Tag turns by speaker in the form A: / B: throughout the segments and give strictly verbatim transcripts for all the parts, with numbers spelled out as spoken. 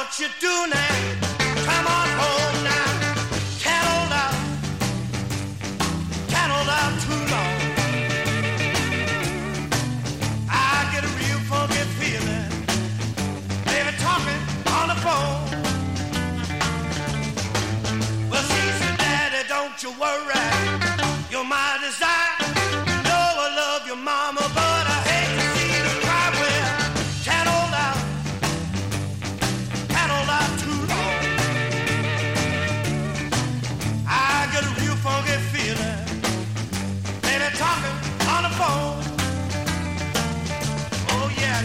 A: what you do now. Come on home now. Can't hold out. Can't hold out too long. I get a real funky feeling. Baby talking on the phone. Well, she said, Daddy, don't you worry. You're my desire. You know I love your mama, but I hate to see her cry. Well, can't hold out. Can't hold out too long. I get a real funky feeling. Baby talking on the phone. Oh yeah.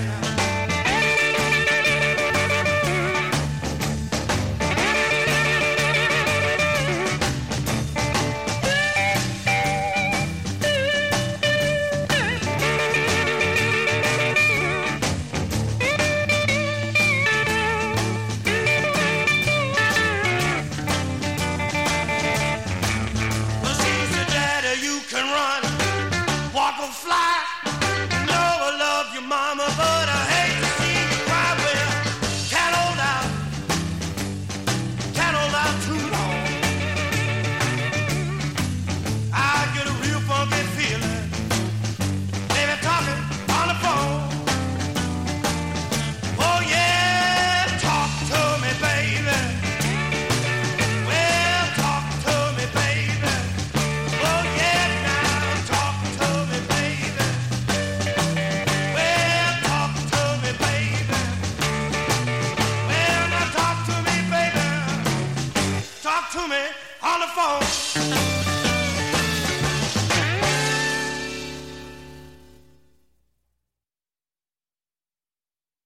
A: To me on the phone.